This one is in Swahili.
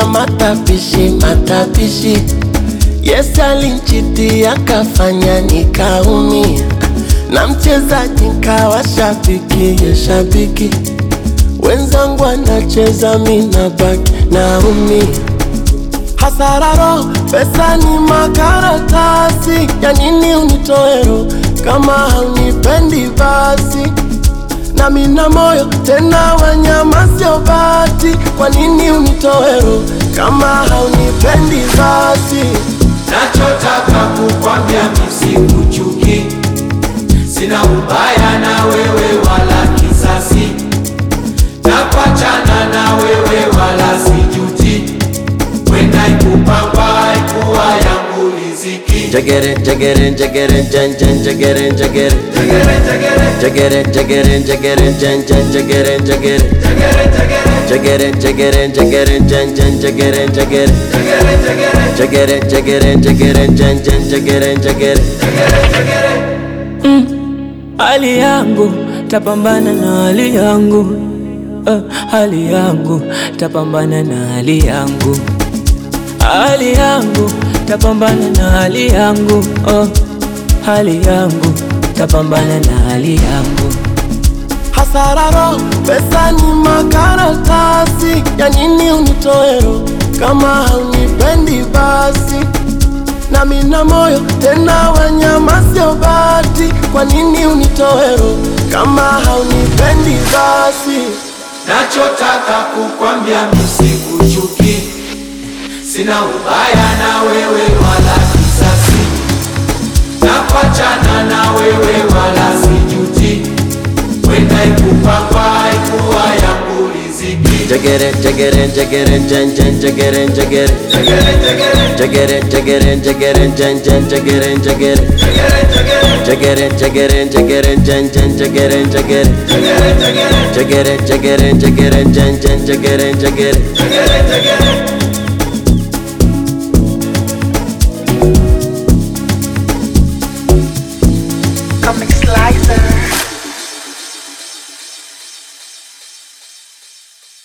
ya matapishi matapishi. Yes, alinchiti akafanya nikaumia, na mchezaji nkawa shabiki ya shabiki. Wenzangu wanacheza mina baki naumia. Hasararo, pesa ni makaratasi. Ya nini unitoero kama haunipendi basi? Na mina moyo tena wanyama sio bati. Kwa nini unitoero kama haunipendi basi? Nachotaka kukwambia mimi sikuchuki, sina ubaya na wewe wala kisasi, nakuachana na wewe wala sijuti. Wenda ikupamba ikuwa yangu riziki. Jagere, jagere, jagere, jan jan, jagere, jagere, Jagere, jagere, jagere, jagere, jagere, jan jan, jagere, jagere, jagere, jagere, jagere, jagere, jan jan, jagere, jagere, jagere, jagere, jagere, jagere, jan jan, jagere, jagere. jagere. Hali yangu tapambana na hali yangu, hali yangu tapambana na hali yangu, hali yangu tapambana na hali yangu, hali yangu tapambana na hali yangu. Hasararo, pesa ni makaratasi. Ya nini unitoero kama haunipendi basi? Na mina moyo tena wanyama sio bati. Kwa nini unitoero kama haunipendi basi? Nachotaka kukwambia mimi sikuchuki, sina ubaya na wewe wala kisasi, nakuachana na wewe wala sijuti. Wenda ikupamba ikuwa yangu riziki. Jagere, jagere, jagere, jan jan, jagere, jagere, Jagere, jagere, jagere, jagere, jan jan, jagere, jagere, jagere, jagere, jagere, jan jan, jagere, jagere, jagere, jagere, jagere, jagere, jan jan, jagere, jagere. jagere, jagere.